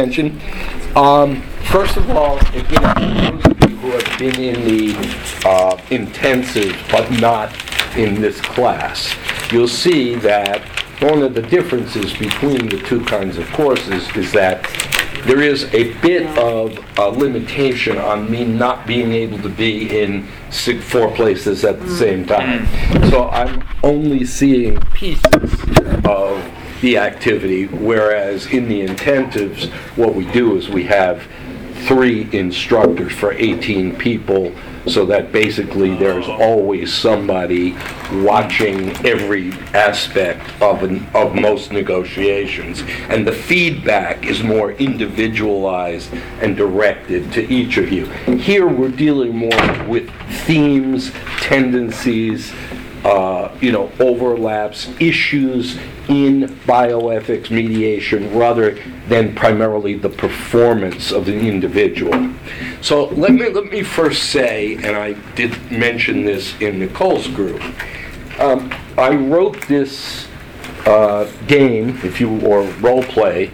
mention. First of all, again, those of you who have been in the intensive but not in this class, you'll see that one of the differences between the two kinds of courses is that there is a bit of a limitation on me not being able to be in 4 places at the same time. So I'm only seeing pieces of the activity, whereas in the intensives, what we do is we have 3 instructors for 18 people, so that basically there's always somebody watching every aspect of most negotiations, and the feedback is more individualized and directed to each of you. Here we're dealing more with themes, tendencies, overlaps, issues in bioethics mediation rather than primarily the performance of the individual. So let me first say, and I did mention this in Nicole's group, I wrote this game, or role play,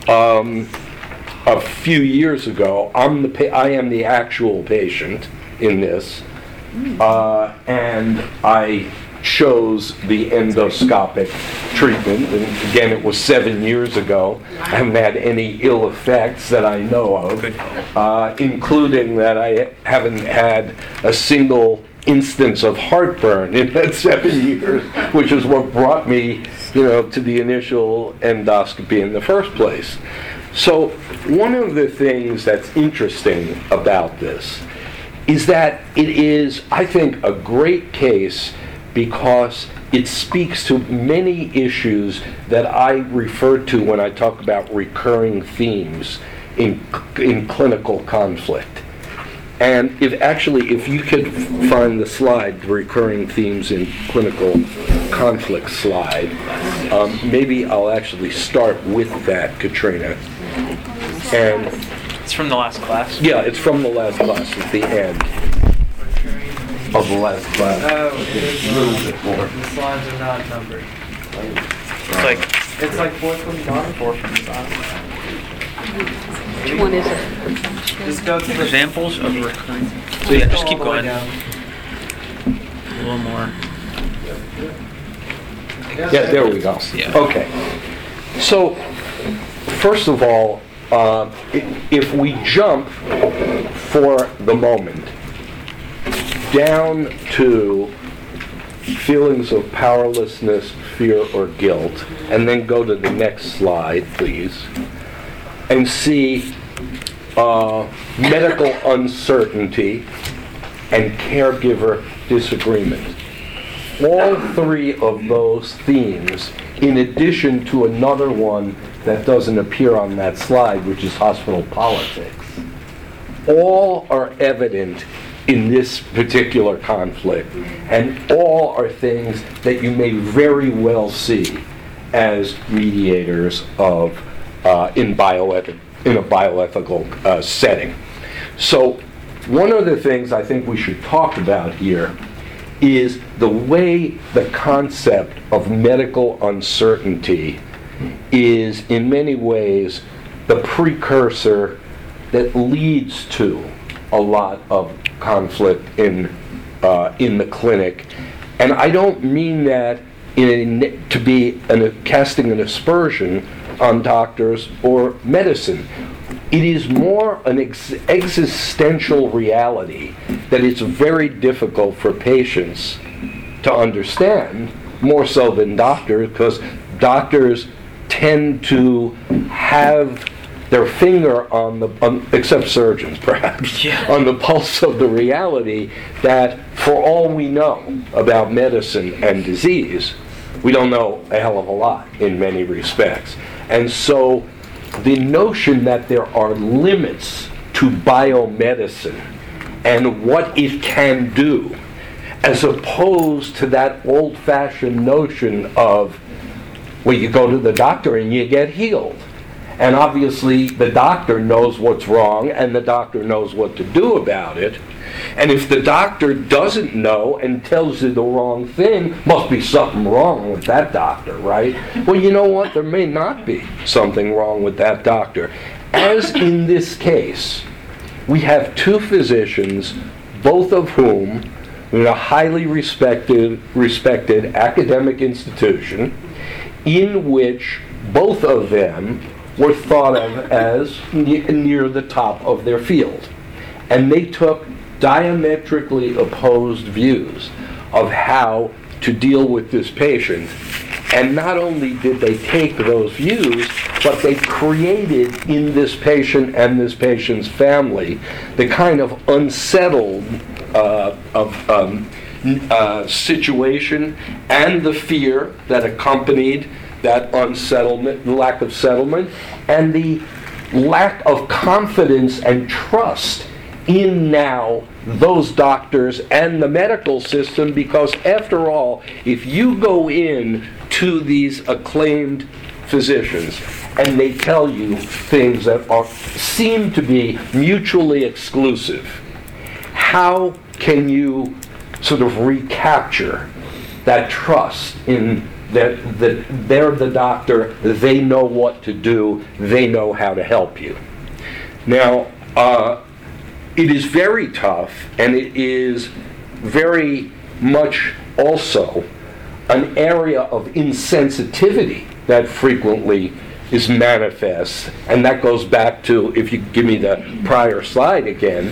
a few years ago. I am the actual patient in this, and I chose the endoscopic treatment. And again, it was 7 years ago. I haven't had any ill effects that I know of, including that I haven't had a single instance of heartburn in that 7 years, which is what brought me, to the initial endoscopy in the first place. So one of the things that's interesting about this is that it is, I think, a great case because it speaks to many issues that I refer to when I talk about recurring themes in clinical conflict. And if you could find the slide, the recurring themes in clinical conflict slide, maybe I'll actually start with that, Katrina. And it's from the last class? Yeah, it's from the last class at the end of the last class. Oh, a little bit more. The slides are not numbered. It's like 4th from the bottom. 4 from the bottom. Which one is it? Just go to Examples of recurring. So Yeah, just keep all the way going. down. A little more. Yeah, there we go. Yeah. Okay. So, first of all, if we jump for the moment down to feelings of powerlessness, fear, or guilt, and then go to the next slide, please, and see medical uncertainty and caregiver disagreement. All 3 of those themes, in addition to another one that doesn't appear on that slide, which is hospital politics, all are evident in this particular conflict, and all are things that you may very well see as mediators of in a bioethical setting. So one of the things I think we should talk about here is the way the concept of medical uncertainty is in many ways the precursor that leads to a lot of conflict in the clinic. And I don't mean that to be casting an aspersion on doctors or medicine. It is more an existential reality that it's very difficult for patients to understand, more so than doctors, because doctors tend to have their finger on except surgeons perhaps, on the pulse of the reality that for all we know about medicine and disease, we don't know a hell of a lot in many respects. And so the notion that there are limits to biomedicine and what it can do, as opposed to that old-fashioned notion of, well, you go to the doctor and you get healed. And obviously the doctor knows what's wrong and the doctor knows what to do about it. And if the doctor doesn't know and tells you the wrong thing, must be something wrong with that doctor, right? Well, you know what? There may not be something wrong with that doctor. As in this case, we have two physicians, both of whom in a highly respected academic institution, in which both of them were thought of as near the top of their field. And they took diametrically opposed views of how to deal with this patient. And not only did they take those views, but they created in this patient and this patient's family the kind of unsettled situation and the fear that accompanied that unsettlement, the lack of settlement, and the lack of confidence and trust in now those doctors and the medical system, because after all, if you go in to these acclaimed physicians and they tell you things that seem to be mutually exclusive, how can you sort of recapture that trust in that they're the doctor, they know what to do, they know how to help you? Now, it is very tough, and it is very much also an area of insensitivity that frequently is manifest, and that goes back to, if you give me the prior slide again,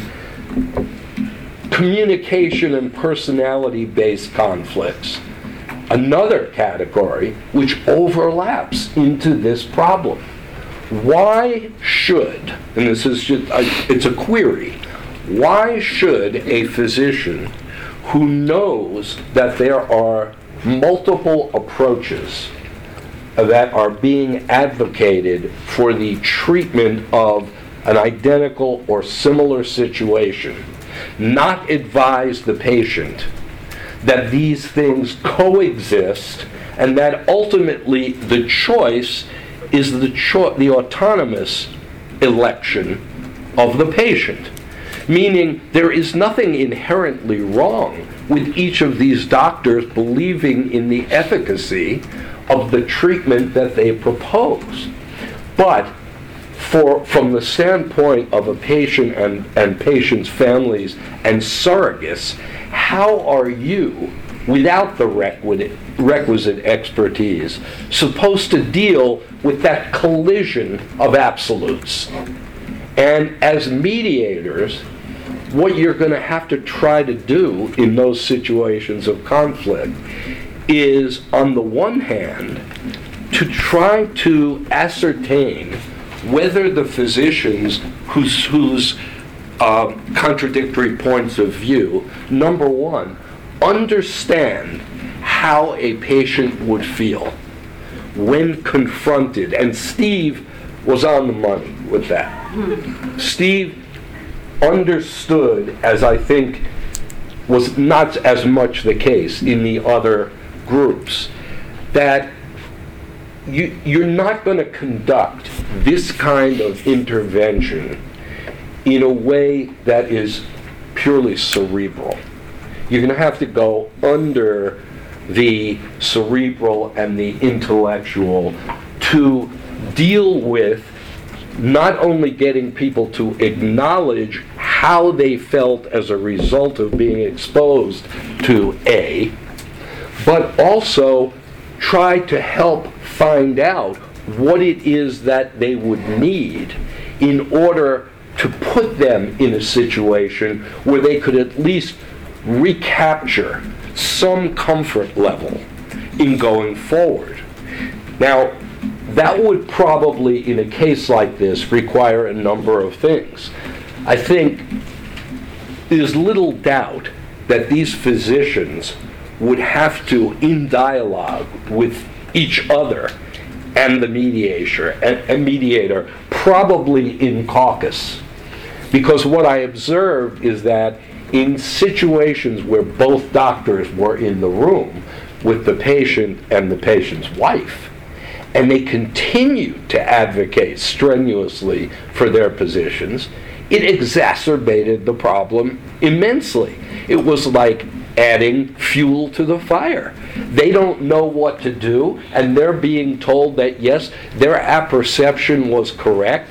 communication and personality-based conflicts. Another category which overlaps into this problem. Why should, and this is just, it's a query, why should a physician who knows that there are multiple approaches that are being advocated for the treatment of an identical or similar situation not advise the patient that these things coexist and that ultimately the choice is the autonomous election of the patient? Meaning there is nothing inherently wrong with each of these doctors believing in the efficacy of the treatment that they propose. But from the standpoint of a patient and patients' families and surrogates, how are you, without the requisite expertise, supposed to deal with that collision of absolutes? And as mediators, what you're going to have to try to do in those situations of conflict is, on the one hand, to try to ascertain whether the physicians whose contradictory points of view, number one, understand how a patient would feel when confronted. And Steve was on the money with that. Steve understood, as I think was not as much the case in the other groups, that you're not going to conduct this kind of intervention in a way that is purely cerebral. You're going to have to go under the cerebral and the intellectual to deal with not only getting people to acknowledge how they felt as a result of being exposed to A, but also try to help find out what it is that they would need in order to put them in a situation where they could at least recapture some comfort level in going forward. Now, that would probably, in a case like this, require a number of things. I think there's little doubt that these physicians would have to, in dialogue with each other and the mediator, probably in caucus. Because what I observed is that in situations where both doctors were in the room with the patient and the patient's wife, and they continued to advocate strenuously for their positions, it exacerbated the problem immensely. It was like adding fuel to the fire. They don't know what to do, and they're being told that, yes, their apperception was correct.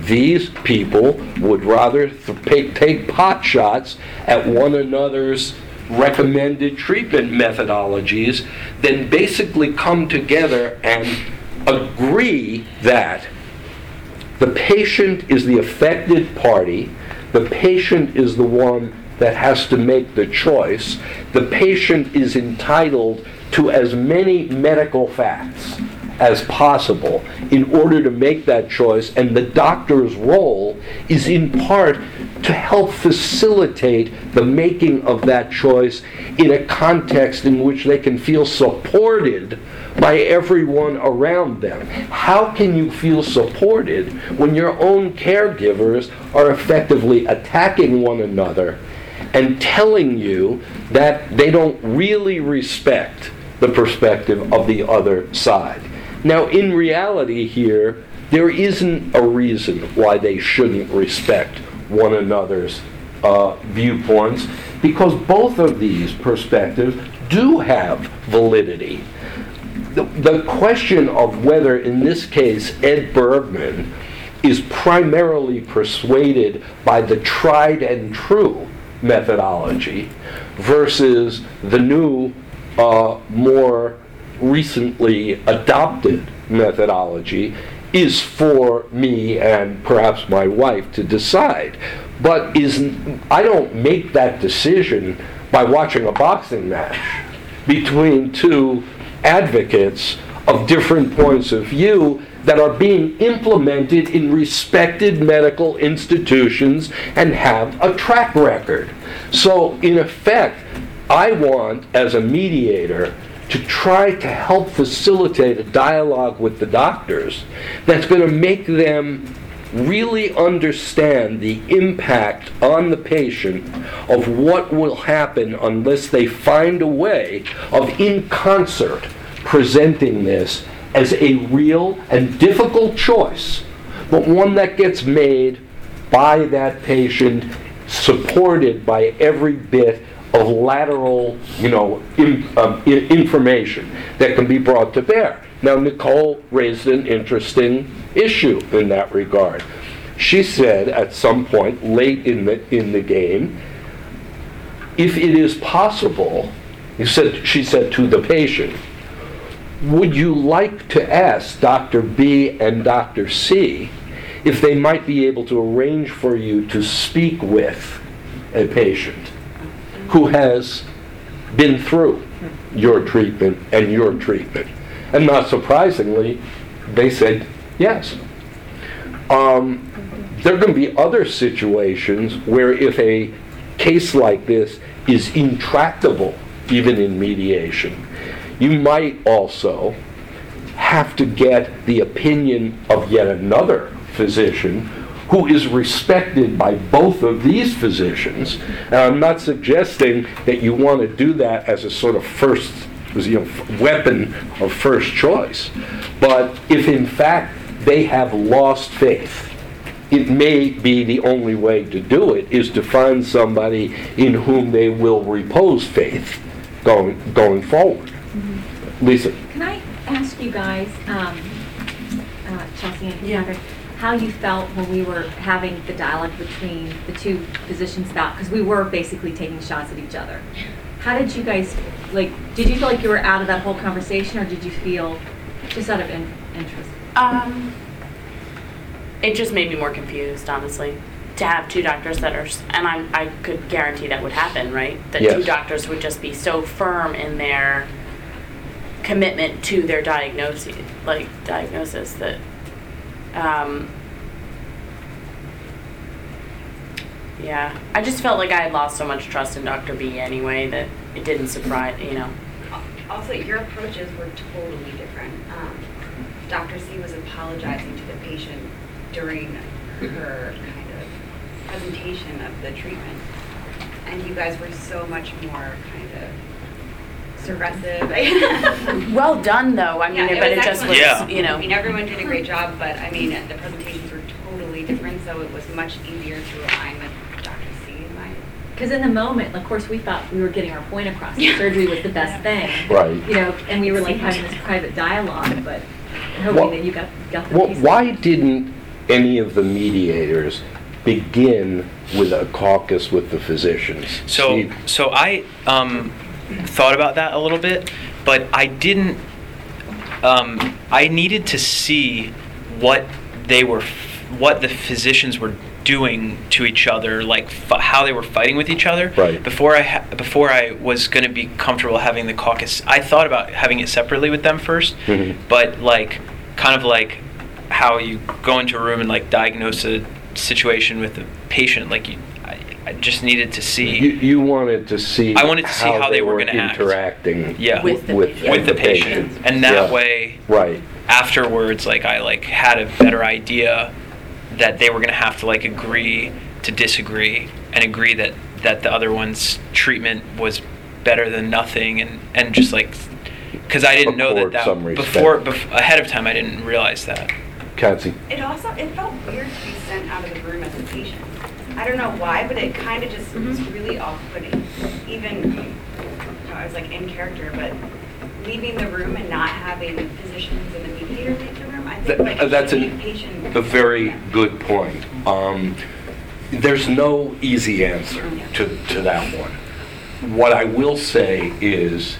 these people would rather take pot shots at one another's recommended treatment methodologies than basically come together and agree that the patient is the affected party, the patient is the one that has to make the choice, the patient is entitled to as many medical facts as possible in order to make that choice, and the doctor's role is in part to help facilitate the making of that choice in a context in which they can feel supported by everyone around them. How can you feel supported when your own caregivers are effectively attacking one another and telling you that they don't really respect the perspective of the other side? Now, in reality here, there isn't a reason why they shouldn't respect one another's viewpoints, because both of these perspectives do have validity. The question of whether, in this case, Ed Bergman is primarily persuaded by the tried and true methodology versus the new, more recently adopted methodology is for me and perhaps my wife to decide. But I don't make that decision by watching a boxing match between two advocates of different points of view that are being implemented in respected medical institutions and have a track record. So, in effect, I want, as a mediator, to try to help facilitate a dialogue with the doctors that's going to make them really understand the impact on the patient of what will happen unless they find a way of, in concert, presenting this as a real and difficult choice, but one that gets made by that patient, supported by every bit of lateral, information that can be brought to bear. Now, Nicole raised an interesting issue in that regard. She said at some point late in the game, if it is possible, she said to the patient, would you like to ask Dr. B and Dr. C if they might be able to arrange for you to speak with a patient who has been through your treatment and your treatment? And not surprisingly, they said yes. There are going to be other situations where if a case like this is intractable, even in mediation, you might also have to get the opinion of yet another physician who is respected by both of these physicians. And I'm not suggesting that you want to do that as a sort of first, weapon of first choice. But if in fact they have lost faith, it may be the only way to do it is to find somebody in whom they will repose faith going forward. Mm-hmm. Lisa. Can I ask you guys, Chelsea and Cassandra, how you felt when we were having the dialogue between the two physicians about, because we were basically taking shots at each other. How did you guys, did you feel like you were out of that whole conversation, or did you feel just out of interest? It just made me more confused, honestly, to have two doctors that are, and I could guarantee that would happen, right? That yes. Two doctors would just be so firm in their commitment to their diagnosis that, yeah, I just felt like I had lost so much trust in Dr. B anyway that it didn't surprise, Also, your approaches were totally different. Dr. C was apologizing to the patient during her kind of presentation of the treatment, and you guys were so much more kind of aggressive. Well done, though. I mean, but it just was, Yeah. I mean, everyone did a great job, but I mean, the presentations were totally different, so it was much easier to align with Dr. C in my. Because in the moment, of course, we thought we were getting our point across. Surgery was the best thing. Right. And we were having this private dialogue, but hoping that you got the piece. Why didn't any of the mediators begin with a caucus with the physicians? Steve? So I thought about that a little bit, but I didn't. I needed to see what the physicians were doing to each other, like how they were fighting with each other. Right. Before I was going to be comfortable having the caucus, I thought about having it separately with them first. Mhm. But like, kind of like how you go into a room and like diagnose a situation with a patient, like I just needed to see. You wanted to see. I wanted to see how they were gonna act. interacting. Yeah. With the with the patient, and that Yeah. way, Right. afterwards, like I like had a better idea that they were gonna have to like agree to disagree and agree that the other one's treatment was better than nothing, and just like, because I didn't know Accord that some respect. before ahead of time I didn't realize that. Patsy. It felt weird to be sent out of the room as a patient. I don't know why, but it kind of just was really off-putting. Even, I was like in character, but leaving the room and not having the physicians and the mediator leave the room, I think like That's should be patient. a very good point. There's no easy answer to that one. What I will say is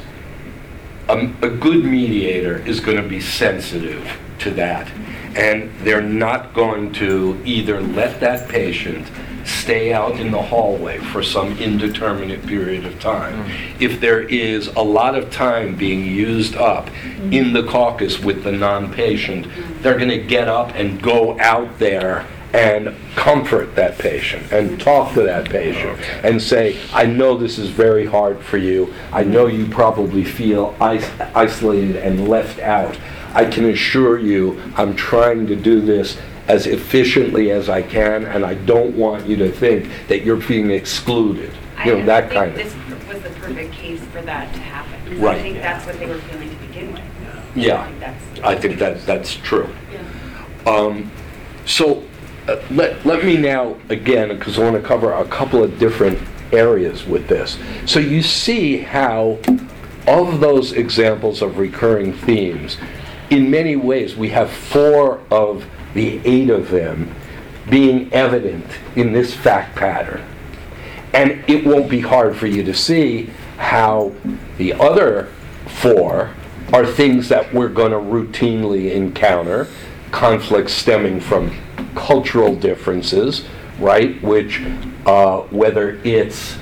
a good mediator is going to be sensitive to that, and they're not going to either let that patient stay out in the hallway for some indeterminate period of time. If there is a lot of time being used up in the caucus with the non-patient, they're going to get up and go out there and comfort that patient and talk to that patient and say, I know this is very hard for you. I know you probably feel isolated and left out. I can assure you I'm trying to do this as efficiently as I can, and I don't want you to think that you're being excluded. That kind of. I think this was the perfect case for that to happen. 'Cause Right. I think that's what they were feeling to begin with. Yeah, I I think that's true. Yeah. So let me now, again, because I want to cover a couple of different areas with this. So you see how, of those examples of recurring themes, in many ways we have 4 of the 8 of them being evident in this fact pattern. And it won't be hard for you to see how the other 4 are things that we're going to routinely encounter, conflicts stemming from cultural differences, right? Which, whether it's,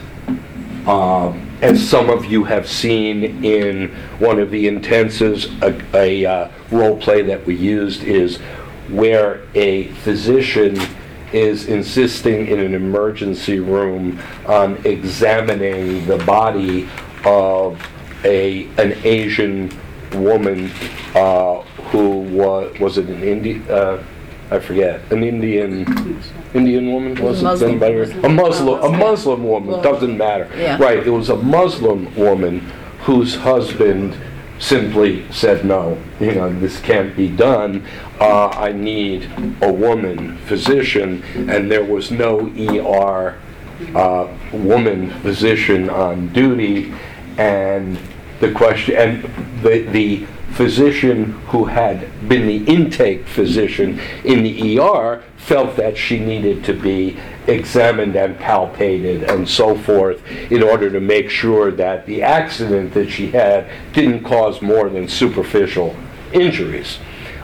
as some of you have seen in one of the intensives, a role play that we used is where a physician is insisting in an emergency room on examining the body of an Asian woman who was it an Indian? I forget. An Indian woman, was it? Muslim. A Muslim woman. Doesn't matter. Yeah. Right. It was a Muslim woman whose husband simply said, no, this can't be done. I need a woman physician, and there was no ER woman physician on duty. And the question, and the physician who had been the intake physician in the ER felt that she needed to be examined and palpated and so forth in order to make sure that the accident that she had didn't cause more than superficial injuries.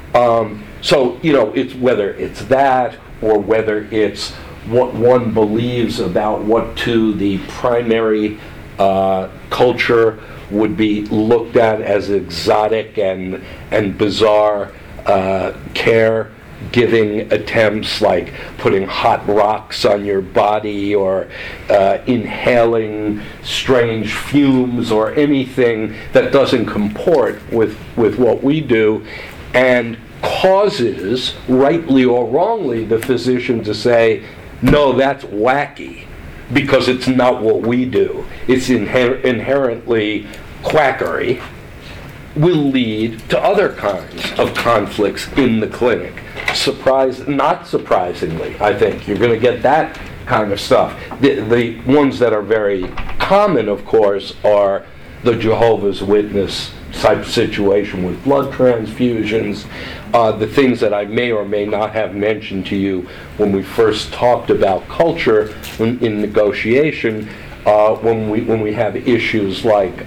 So, it's whether it's that or whether it's what one believes about what to the primary culture would be looked at as exotic and bizarre care-giving attempts, like putting hot rocks on your body or inhaling strange fumes or anything that doesn't comport with what we do, and causes, rightly or wrongly, the physician to say, no, that's wacky, because it's not what we do. It's inherently quackery, will lead to other kinds of conflicts in the clinic. Not surprisingly, I think, you're going to get that kind of stuff. The ones that are very common, of course, are the Jehovah's Witness type situation with blood transfusions, the things that I may or may not have mentioned to you when we first talked about culture in negotiation, when we have issues like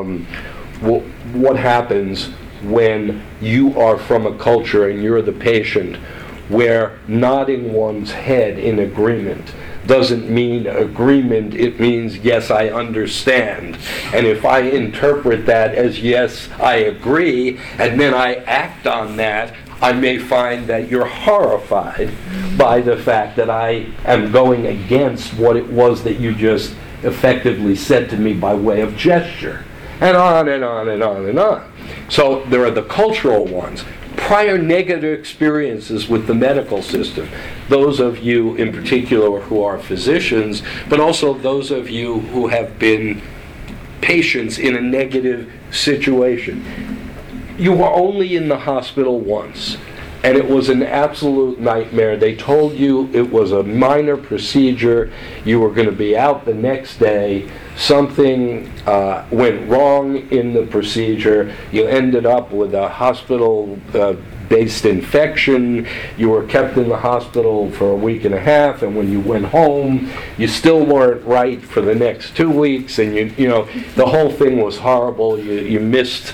what happens when you are from a culture and you're the patient, where nodding one's head in agreement doesn't mean agreement, it means yes, I understand. And if I interpret that as yes, I agree, and then I act on that, I may find that you're horrified by the fact that I am going against what it was that you just effectively said to me by way of gesture. And on and on and on and on. So there are the cultural ones. Prior negative experiences with the medical system. Those of you in particular who are physicians, but also those of you who have been patients in a negative situation. You were only in the hospital once, and it was an absolute nightmare. They told you it was a minor procedure. You were going to be out the next day. Something went wrong in the procedure. You ended up with a hospital-based infection. You were kept in the hospital for a week and a half, and when you went home, you still weren't right for the next 2 weeks, and you know the whole thing was horrible. You missed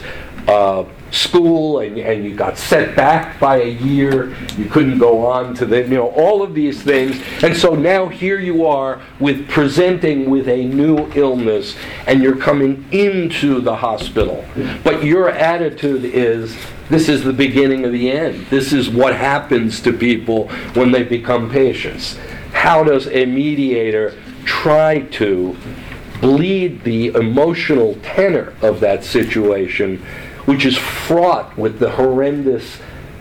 school, and you got set back by a year. You couldn't go on to all of these things. And so now here you are presenting with a new illness, and you're coming into the hospital. But your attitude is, this is the beginning of the end. This is what happens to people when they become patients. How does a mediator try to bleed the emotional tenor of that situation, which is fraught with the horrendous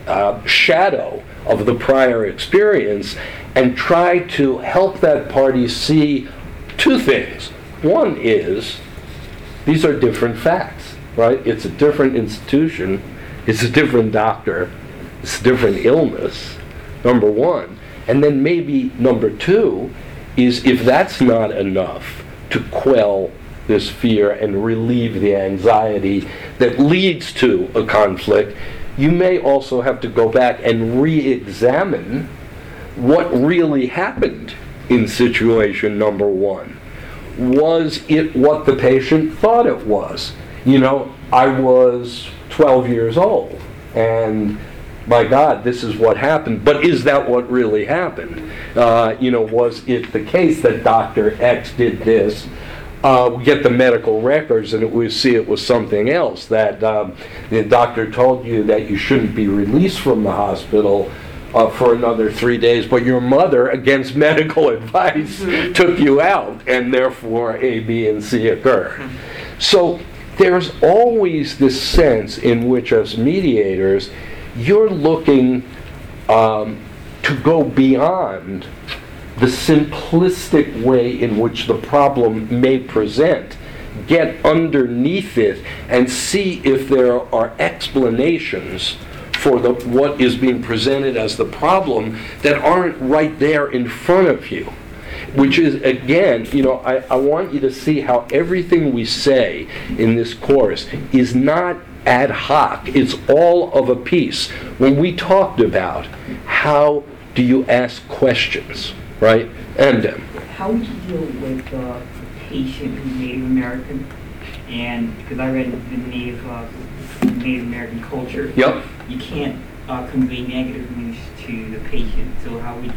shadow of the prior experience, and try to help that party see two things. One is, these are different facts, right? It's a different institution, it's a different doctor, it's a different illness, number one. And then maybe number two is, if that's not enough to quell this fear and relieve the anxiety that leads to a conflict, you may also have to go back and re-examine what really happened in situation number one. Was it what the patient thought it was? I was 12 years old, and my God, this is what happened. But is that what really happened? Was it the case that Dr. X did this? We get the medical records, and we see it was something else, that the doctor told you that you shouldn't be released from the hospital for another 3 days, but your mother, against medical advice, took you out, and therefore A, B, and C occur. So there's always this sense in which, as mediators, you're looking to go beyond the simplistic way in which the problem may present. Get underneath it and see if there are explanations for what is being presented as the problem that aren't right there in front of you. Which is, again, I want you to see how everything we say in this course is not ad hoc. It's all of a piece. When we talked about how do you ask questions, right? And how would you deal with the patient who's Native American? And because I read the Native American culture, yep, you can't convey negative news to the patient. So how would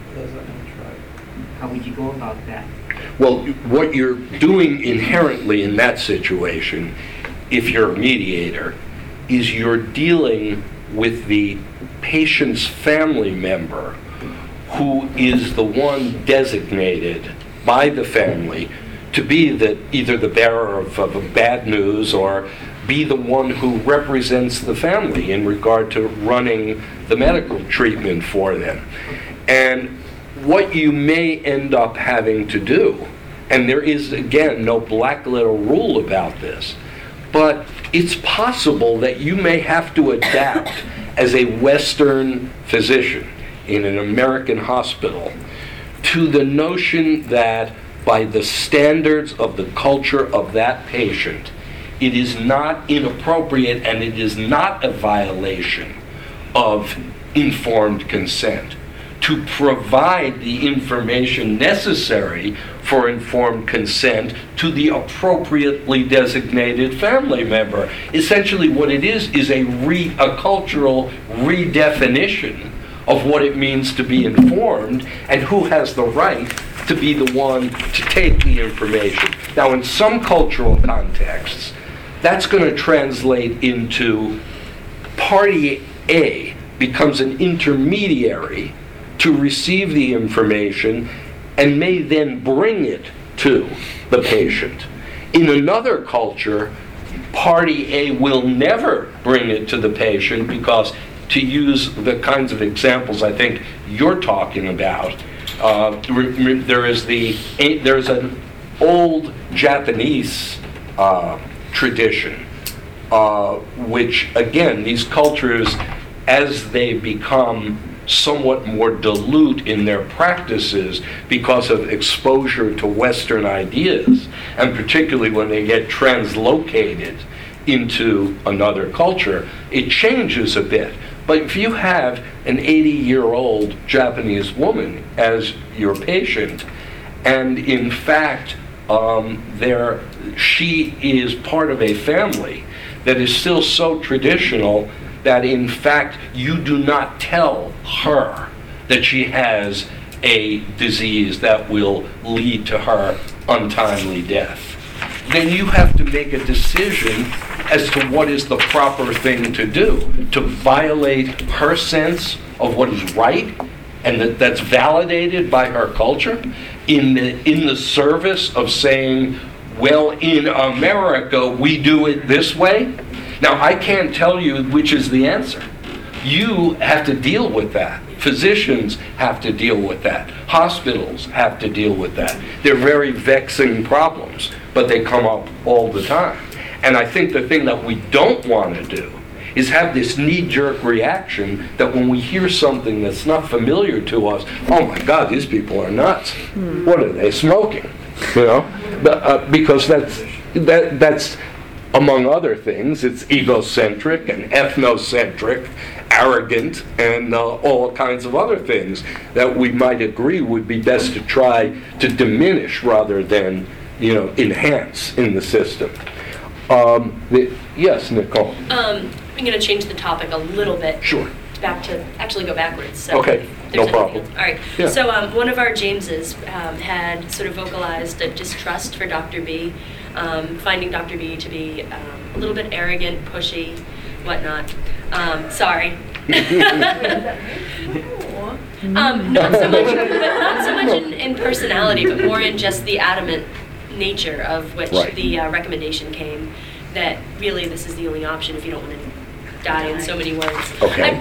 you go about that? Well, what you're doing inherently in that situation, if you're a mediator, is you're dealing with the patient's family member, who is the one designated by the family to be either the bearer of bad news, or be the one who represents the family in regard to running the medical treatment for them. And what you may end up having to do, and there is, again, no black letter rule about this, but it's possible that you may have to adapt as a Western physician in an American hospital to the notion that by the standards of the culture of that patient, it is not inappropriate and it is not a violation of informed consent to provide the information necessary for informed consent to the appropriately designated family member. Essentially what it is a cultural redefinition of what it means to be informed and who has the right to be the one to take the information. Now, in some cultural contexts, that's going to translate into party A becomes an intermediary to receive the information and may then bring it to the patient. In another culture, party A will never bring it to the patient because, to use the kinds of examples I think you're talking about, there's an old Japanese tradition, which again, these cultures, as they become somewhat more dilute in their practices because of exposure to Western ideas, and particularly when they get translocated into another culture, it changes a bit. But if you have an 80-year-old Japanese woman as your patient, and in fact she is part of a family that is still so traditional that in fact you do not tell her that she has a disease that will lead to her untimely death, then you have to make a decision as to what is the proper thing to do, to violate her sense of what is right and that's validated by her culture in the service of saying, well, in America we do it this way. Now, I can't tell you which is the answer. You have to deal with that. Physicians have to deal with that. Hospitals have to deal with that. They're very vexing problems, but they come up all the time. And I think the thing that we don't want to do is have this knee-jerk reaction that when we hear something that's not familiar to us, oh my God, these people are nuts. What are they smoking? You know, because that's among other things, it's egocentric and ethnocentric, arrogant, and all kinds of other things that we might agree would be best to try to diminish rather than, enhance in the system. Yes, Nicole. I'm going to change the topic a little bit. Sure. Go backwards. So Okay, if no there's problem. anything else. All right. Yeah. So one of our Jameses had sort of vocalized a distrust for Dr. B, finding Dr. B to be a little bit arrogant, pushy, whatnot. Sorry. Not so much in personality, but more in just the adamant nature of which Right. the recommendation came, that really this is the only option if you don't want to die in so many words. Okay.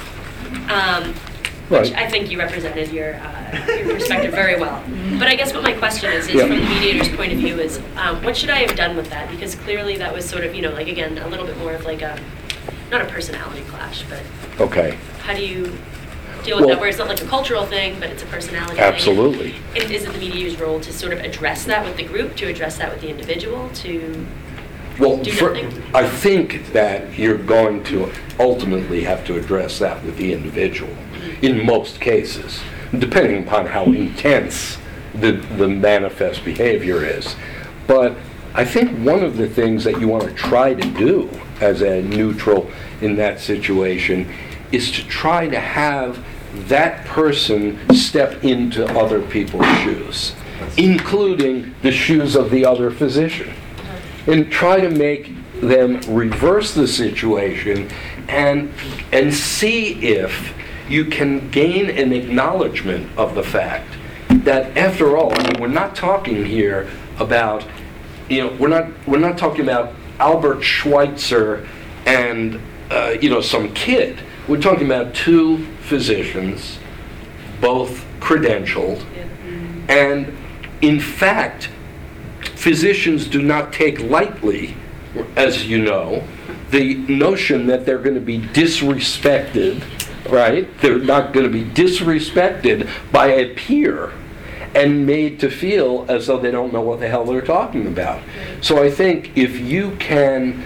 Which Right. I think you represented your perspective very well. But I guess what my question is Yeah. from the mediator's point of view is, what should I have done with that? Because clearly that was sort of, again, a little bit more of like not a personality clash, but Okay. how do you deal with Well- that where it's not like a cultural thing, but it's a personality Absolutely. thing? And is it the mediator's role to sort of address that with the group, to address that with the individual, to... Well, Do nothing? I think that you're going to ultimately have to address that with the individual in most cases, depending upon how intense the manifest behavior is. But I think one of the things that you want to try to do as a neutral in that situation is to try to have that person step into other people's shoes, including the shoes of the other physician, and try to make them reverse the situation and see if you can gain an acknowledgement of the fact that, after all, we're not talking here about, we're not talking about Albert Schweitzer and some kid. We're talking about two physicians, both credentialed, and in fact, physicians do not take lightly, as you know, the notion that they're going to be disrespected, right? They're not going to be disrespected by a peer. and made to feel as though they don't know what the hell they're talking about. So I think if you can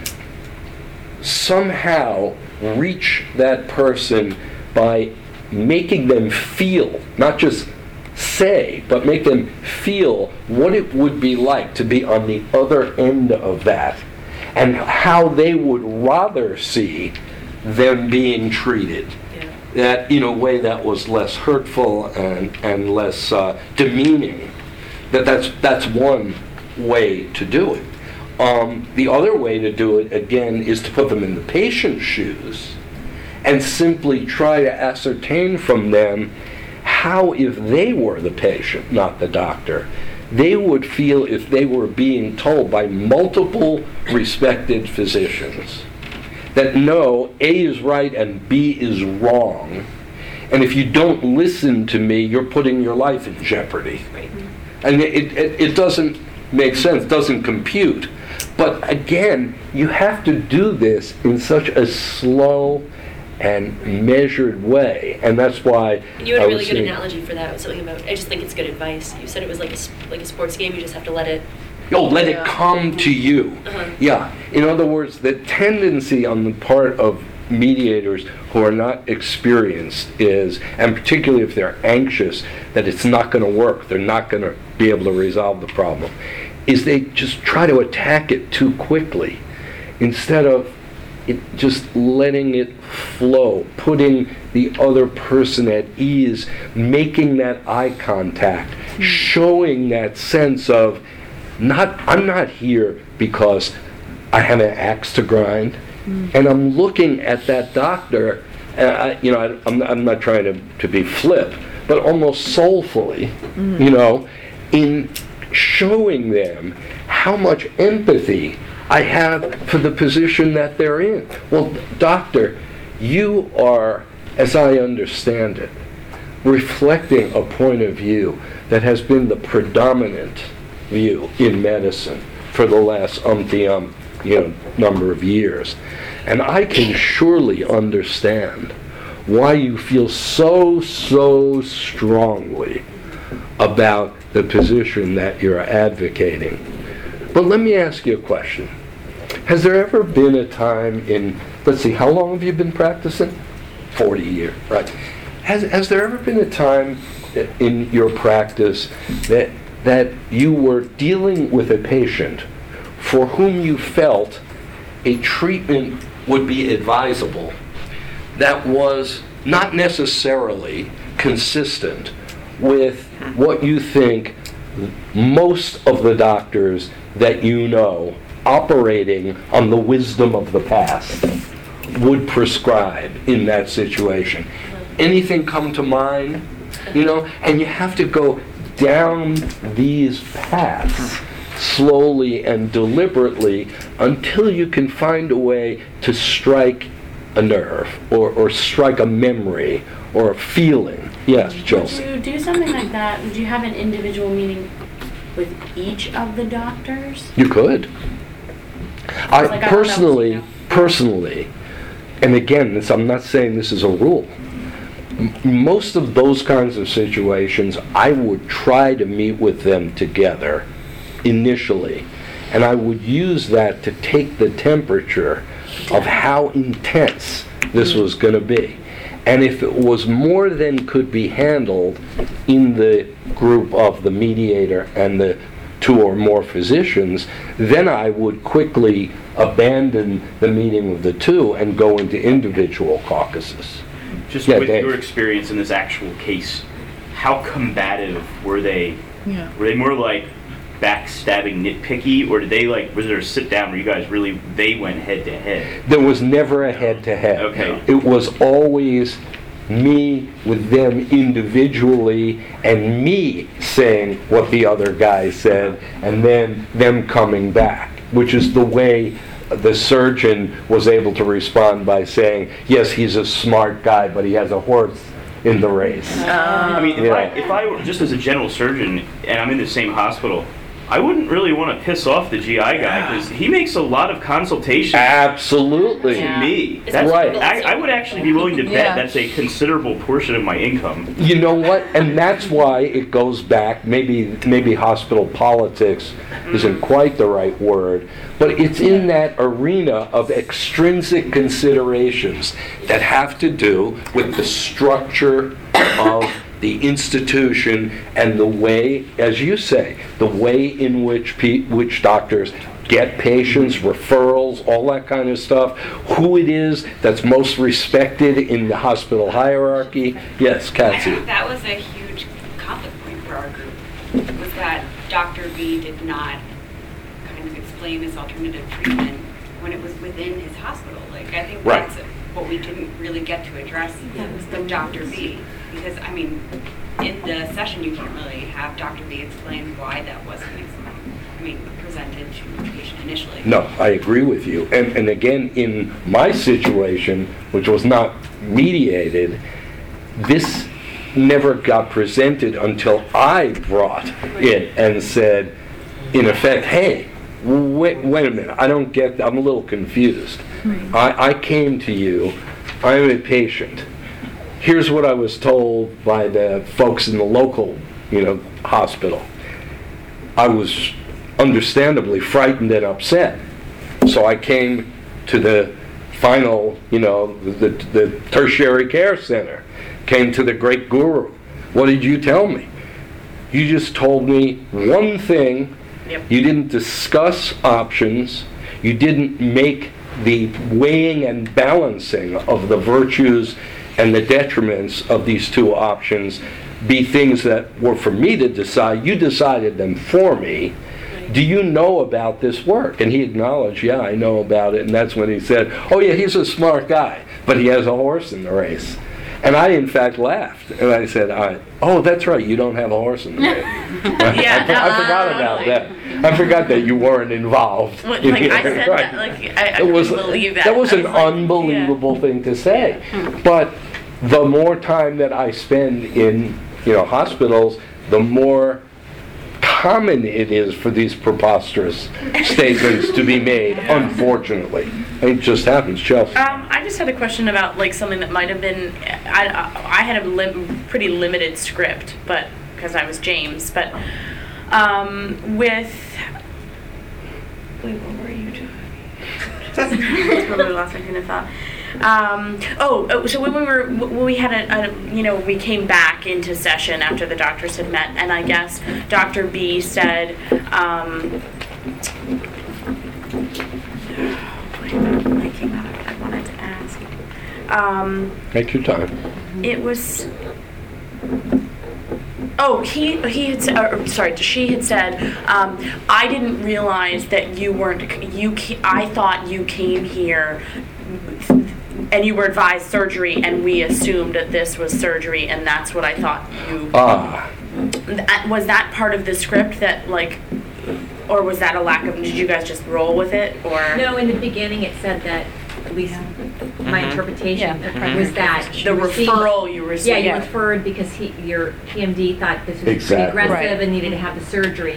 somehow reach that person by making them feel, not just say, but make them feel what it would be like to be on the other end of that, and how they would rather see them being treated. That in a way that was less hurtful and less demeaning. That's one way to do it. The other way to do it, again, is to put them in the patient's shoes and simply try to ascertain from them how, if they were the patient, not the doctor, they would feel if they were being told by multiple respected physicians that no, A is right and B is wrong, and if you don't listen to me, you're putting your life in jeopardy. And it doesn't make sense, doesn't compute. But again, you have to do this in such a slow and measured way, and that's why You had I a was really good saying- analogy for that. Something about, I just think it's good advice. You said it was like a sports game. You just have to let it. Oh, let it come to you. Uh-huh. Yeah. In other words, the tendency on the part of mediators who are not experienced is, and particularly if they're anxious that it's not going to work, they're not going to be able to resolve the problem, is they just try to attack it too quickly instead of just letting it flow, putting the other person at ease, making that eye contact, showing that sense of, I'm not here because I have an axe to grind, and I'm looking at that doctor, I'm not trying to be flip, but almost soulfully, in showing them how much empathy I have for the position that they're in. Well, doctor, you are, as I understand it, reflecting a point of view that has been the predominant view in medicine for the last number of years. And I can surely understand why you feel so strongly about the position that you're advocating. But let me ask you a question. Has there ever been a time in, let's see, how long have you been practicing? 40 years, right? Has there ever been a time in your practice that you were dealing with a patient for whom you felt a treatment would be advisable that was not necessarily consistent with what you think most of the doctors that you know operating on the wisdom of the past would prescribe in that situation? Anything come to mind? And you have to go down these paths slowly and deliberately until you can find a way to strike a nerve or strike a memory or a feeling. Yes, Chelsea. Would you do something like that? Would you have an individual meeting with each of the doctors? You could. Like, I don't know. Personally, and again, I'm not saying this is a rule. Most of those kinds of situations, I would try to meet with them together initially, and I would use that to take the temperature of how intense this was going to be. And if it was more than could be handled in the group of the mediator and the two or more physicians, then I would quickly abandon the meeting of the two and go into individual caucuses. Just Yeah, with Dave. your experience in this actual case, how combative were they? Yeah. Were they more like backstabbing, nitpicky, or did they was there a sit down where you guys they went head to head? There was never a head-to-head. Okay. It was always me with them individually and me saying what the other guy said and then them coming back, which is the way the surgeon was able to respond by saying, yes, he's a smart guy, but he has a horse in the race. I mean, Yeah. if I were just as a general surgeon and I'm in the same hospital, I wouldn't really want to piss off the GI guy because he makes a lot of consultations Absolutely. to me. It's That's, right. I would actually be willing to bet that's a considerable portion of my income. You know what? And that's why it goes back, maybe hospital politics isn't quite the right word, but it's in that arena of extrinsic considerations that have to do with the structure of the institution and the way, as you say, the way in which doctors get patients, referrals, all that kind of stuff, who it is that's most respected in the hospital hierarchy. Yes, Kathy. That was a huge conflict point for our group, was that Dr. B did not kind of explain this alternative treatment when it was within his hospital. Like, I think Right. that's what we didn't really get to address with Dr. B. Because, I mean, in the session, you can't really have Dr. B explain why that wasn't presented to the patient initially. No, I agree with you. And again, in my situation, which was not mediated, this never got presented until I brought it and said, in effect, hey, wait a minute, I don't get that. I'm a little confused. I came to you, I'm a patient. Here's what I was told by the folks in the local, hospital. I was understandably frightened and upset. So I came to the final, the tertiary care center, came to the great guru. What did you tell me? You just told me one thing. Yep. You didn't discuss options. You didn't make the weighing and balancing of the virtues and the detriments of these two options be things that were for me to decide. You decided them for me. Do you know about this work? And he acknowledged, yeah, I know about it. And that's when he said, oh yeah, he's a smart guy, but he has a horse in the race. And I, in fact, laughed. And I said, oh, that's right, you don't have a horse in the race. I forgot about that. I forgot that you weren't involved. Like, I said that, like, I couldn't believe that. That was an I like, unbelievable thing to say. But the more time that I spend in, hospitals, the more common it is for these preposterous statements to be made, unfortunately. It just happens. Chelsea. I just had a question about like something that might have been. I had a pretty limited script, but because I was James, but with. Wait, what were you doing? That's probably lost my train of thought. So when we had we came back into session after the doctors had met, and I guess Dr. B said, I came out of it. I wanted to ask. Take your time. It was. Oh, he had said, she had said, I didn't realize that you weren't. I thought you came here. And you were advised surgery, and we assumed that this was surgery, and that's what I thought you... Was that part of the script that, like... Or was that a lack of... Did you guys just roll with it, or... No, in the beginning it said that, at least my interpretation was that... The referral you received. Yeah, you referred because your PMD thought this was pretty aggressive and needed to have the surgery.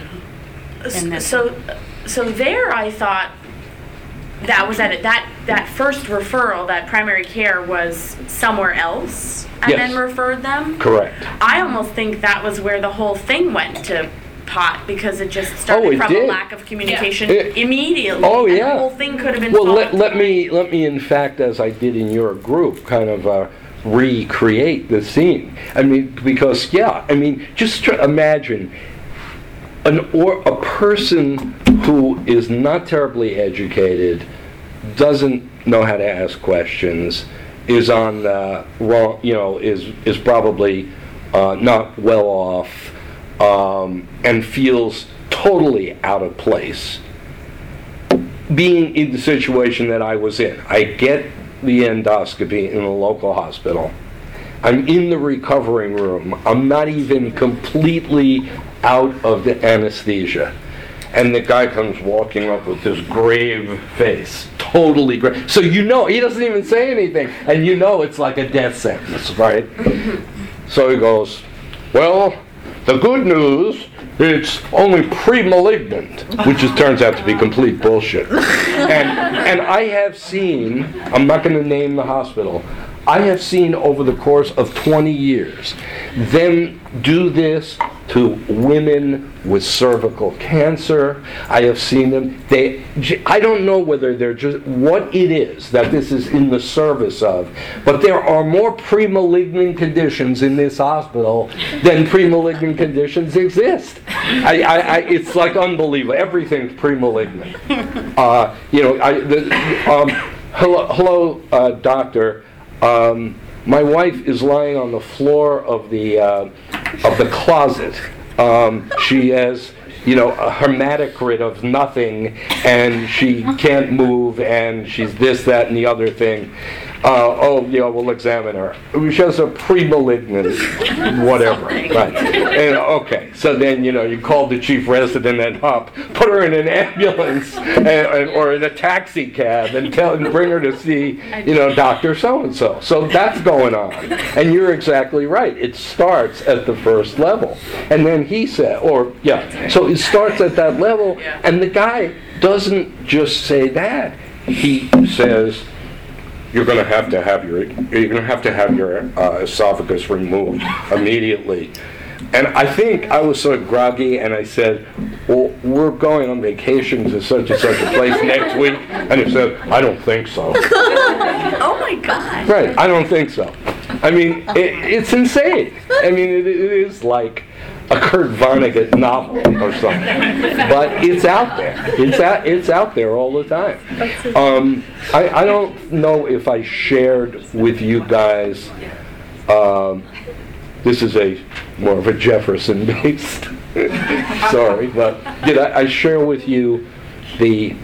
So there I thought... That was that first referral, that primary care was somewhere else and then referred them? Correct. I almost think that was where the whole thing went to pot because it just started from a lack of communication immediately. Oh, yeah. And the whole thing could have been solved. Well, let me, in fact, as I did in your group, kind of recreate the scene. I mean, because, just imagine a person who is not terribly educated, doesn't know how to ask questions, is on the wrong, is probably not well off, and feels totally out of place. Being in the situation that I was in, I get the endoscopy in a local hospital. I'm in the recovering room. I'm not even completely out of the anesthesia. And the guy comes walking up with this grave face, totally grave. So he doesn't even say anything. And it's like a death sentence, right? So he goes, well, the good news, it's only pre-malignant, which turns out to be complete bullshit. And I have seen, I'm not going to name the hospital, I have seen over the course of 20 years them do this to women with cervical cancer. I have seen them, I don't know whether they're just, what it is that this is in the service of, but there are more pre-malignant conditions in this hospital than pre-malignant conditions exist. It's like unbelievable. Everything's pre-malignant. Hello, doctor. My wife is lying on the floor of the closet. She has, a hematocrit of nothing, and she can't move, and she's this, that, and the other thing. We'll examine her. She has a pre-malignant whatever. Right. And okay, so then, you call the chief resident and put her in an ambulance or in a taxi cab and bring her to see, Dr. So-and-so. So that's going on. And you're exactly right. It starts at the first level. And then he said, so it starts at that level, and the guy doesn't just say that. He says, you're going to have to have your esophagus removed immediately. And I think I was sort of groggy, and I said, well, we're going on vacation to such and such a place next week. And he said, I don't think so. Oh my God. Right, I don't think so. I mean, it's insane. I mean, it is like a Kurt Vonnegut novel or something. But it's out there. It's out there all the time. I don't know if I shared with you guys, this is more of a Jefferson-based, sorry, but did I share with you the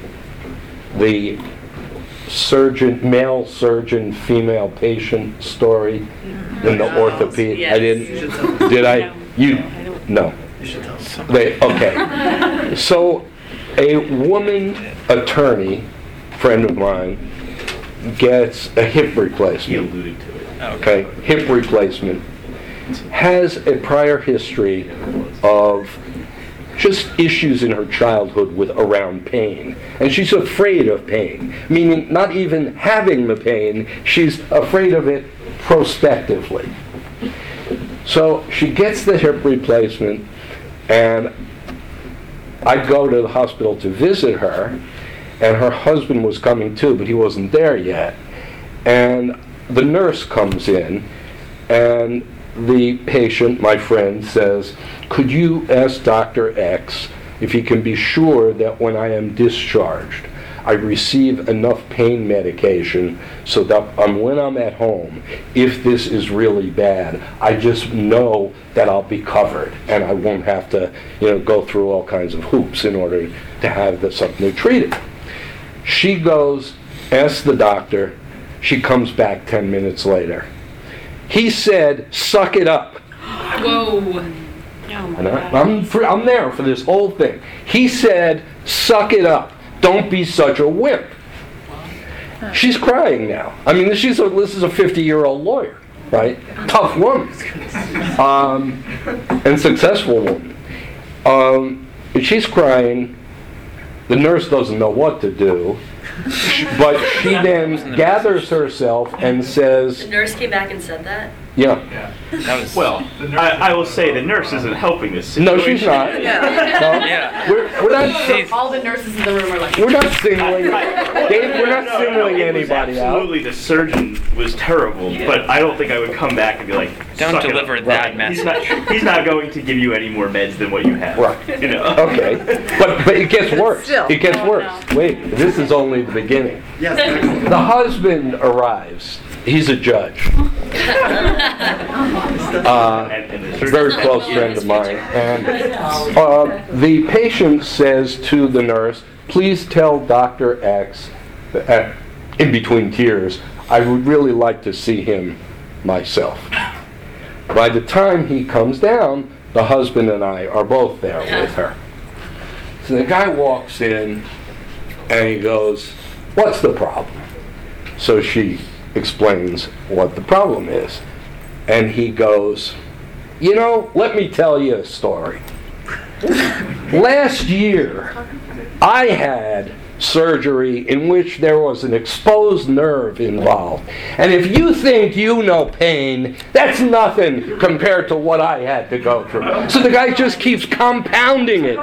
male surgeon, female patient story in the orthopedic? Yes. I didn't. Did I? No. You should tell us. Okay. So a woman attorney, friend of mine, gets a hip He replacement. alluded to it. Okay, hip replacement. Has a prior history of just issues in her childhood around pain. And she's afraid of pain, meaning not even having the pain, she's afraid of it prospectively. So she gets the hip replacement, and I go to the hospital to visit her, and her husband was coming too, but he wasn't there yet. And the nurse comes in, and the patient, my friend, says, could you ask Dr. X if he can be sure that when I am discharged, I receive enough pain medication so that when I'm at home, if this is really bad, I just know that I'll be covered and I won't have to, go through all kinds of hoops in order to have something treated. She goes, asks the doctor. She comes back 10 minutes later. He said, suck it up. Whoa. And I'm there for this whole thing. He said, suck it up. Don't be such a wimp. She's crying now. I mean, this is a 50-year-old lawyer, right? Tough woman. And successful woman. She's crying. The nurse doesn't know what to do. But she then gathers herself and says... The nurse came back and said that? Yeah. That was I will say the nurse isn't helping this situation. No, she's not. No. Yeah. We're not... All the nurses in the room are like, We're not singling... Dave, we're not singling it was anybody out. absolutely, the surgeon was terrible, but I don't think I would come back and be like, Don't "Suck it deliver up." that Right. message. He's not going to give you any more meds than what you have. Right. Okay. But it gets worse. Still. It gets Oh, worse. no. Wait, this is only the beginning. Yes. The husband arrives. He's a judge. And the surgeon- Very close friend of mine. And the patient says to the nurse, please tell Dr. X, in between tears, I would really like to see him myself. By the time he comes down, the husband and I are both there with her. So the guy walks in and he goes, what's the problem? So she explains what the problem is. And he goes, you know, let me tell you a story. Last year, I had surgery in which there was an exposed nerve involved. And if you think you know pain, that's nothing compared to what I had to go through. So the guy just keeps compounding it.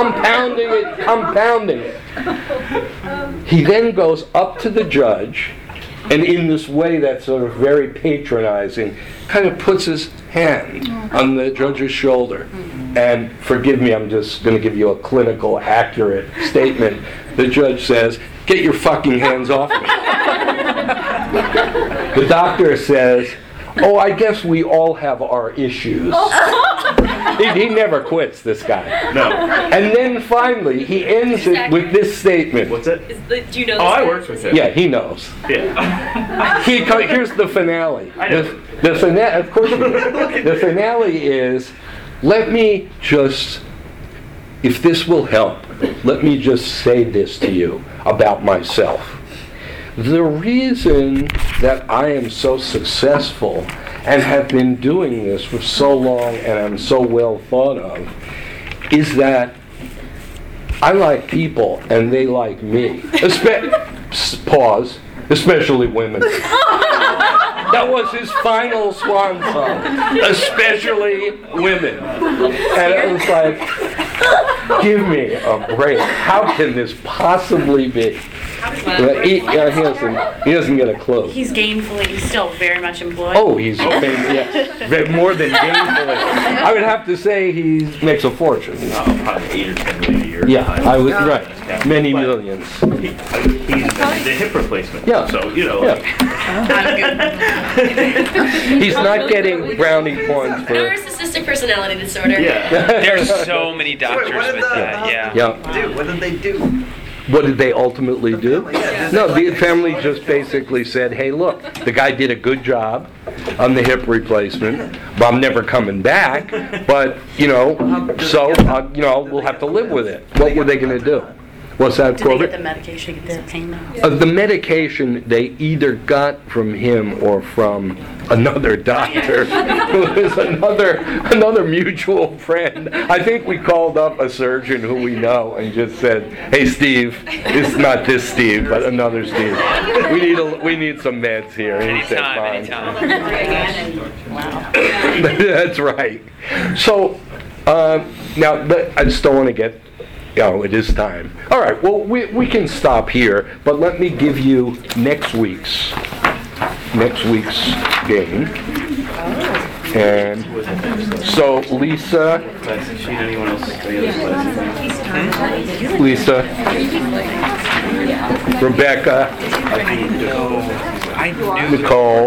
He then goes up to the judge, and in this way that's sort of very patronizing, kind of puts his hand on the judge's shoulder. And forgive me, I'm just going to give you a clinical, accurate statement. The judge says, "Get your fucking hands off me." The doctor says, "Oh, I guess we all have our issues." He never quits, this guy. No. And then finally, he ends it with this statement. What's it? Do you know this? Oh, I guy? worked with him. Yeah, he knows. Yeah. Here's the finale. I know. The finale, of course you do. The finale is, let me just, if this will help, let me just say this to you about myself. The reason that I am so successful and have been doing this for so long and I'm so well thought of is that I like people and they like me. Pause. Especially women. That was his final swan song. Especially women. And it was like, give me a break. How can this possibly be? He doesn't get a clue. He's he's still very much employed. Oh, he's more than gainfully. I would have to say he makes a fortune. Oh, probably 8 or 10 million a year. Yeah, I would, right. Yeah. Many But millions. He's the hip replacement. Yeah. So, you know. Yeah. Like, He's not getting brownie points for... Narcissistic personality disorder. yeah. There's so many doctors Wait, what did with that. Yeah. Yeah. What did they do? What did they ultimately do? Yeah. No, the family just basically said, hey, look, the guy did a good job on the hip replacement, but I'm never coming back, but, so, we'll have to live with it. What were they going to do? What's that, Did they Corbett? get the medication to get the pain now? The medication they either got from him or from another doctor who is another mutual friend. I think we called up a surgeon who we know and just said, hey Steve, it's not this Steve, but another Steve. We need some meds here. And he said, fine. Wow. That's right. So now I just don't want to get it is time. All right, well, we can stop here, but let me give you next week's game. And so Lisa, Rebecca, I knew Nicole,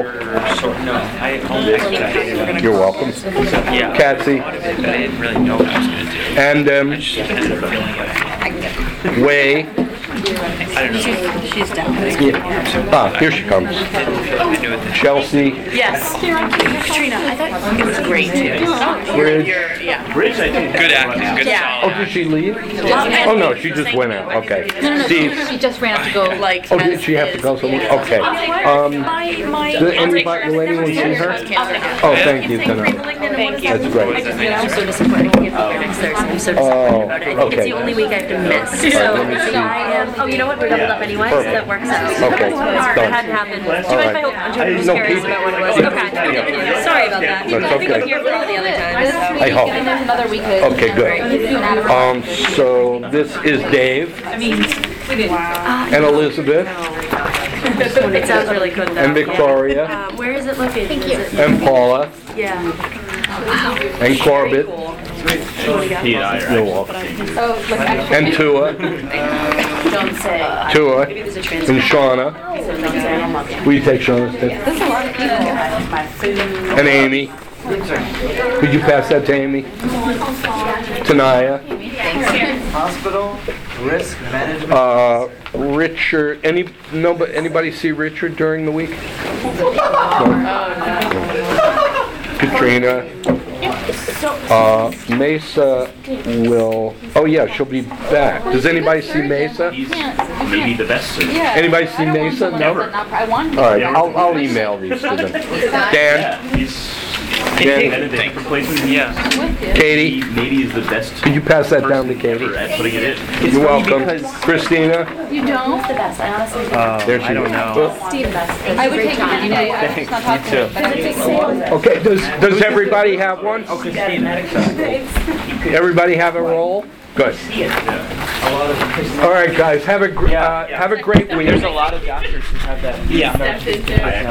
I you're welcome, yeah. Patsy, But I didn't really know what I was going to do. and I just ended up feeling it. Way. I don't know. She's down. Yeah. Here she comes. I knew it. Chelsea. Yes. Katrina, I thought it was great too. Bridge. Yeah. Bridge, I think. Good acting. Good Yeah. Oh, solid. did she leave? Oh, no, she just went out. Okay. Steve. She just ran up to go. Like. Oh, did she have to go somewhere? Okay. Did anybody, will anyone see her? Oh, thank you, Tanaka. Thank you. That's great. I'm so disappointed. I can't be here next Thursday. I'm so disappointed about it. I think it's okay. the only week I have to miss. All right, let me see. So I am. Oh, you know what? We're doubled up anyway, so that works out. Okay, It done. hadn't happened. Do you All mind if I right. hold on to it? I'm just No, curious keep- about what it was. yeah. Okay. Sorry about that. That's I think I'm okay. here for all the other times. I hope. And there's another we could. Okay, good. So this is Dave and Elizabeth It sounds really good though. and Victoria Where is it located? Thank you. and Paula Yeah. and Corbett He and I are You're actually. welcome. Oh, like actually. and Tua Don't say. There's a and transcript. Shauna. Will you take Shauna's tip? There's a lot of people. My food. And Amy. Could you pass that to Amy? Tanaya. Hospital risk management. Richard. Anybody see Richard during the week? Katrina. Mesa will. Oh yeah, she'll be back. Does anybody see Mesa? He's maybe the best surgeon. Yeah. Anybody see Mesa? Never. I want. All right, I'll email these to them. Dan. Yeah, he's Danny? Benedict replacement. Yeah. Katie, Maybe is the best. could you pass that down to person Katie? ever at putting it in. You're welcome. Christina? You don't? The best, I honestly think. There she I don't is. know. I would take it any day. I'm just not talking to you, but I would take it. Okay, does everybody have one? Everybody have a roll? Good. All right, guys, have a great week. There's a lot of doctors who have that. Yeah.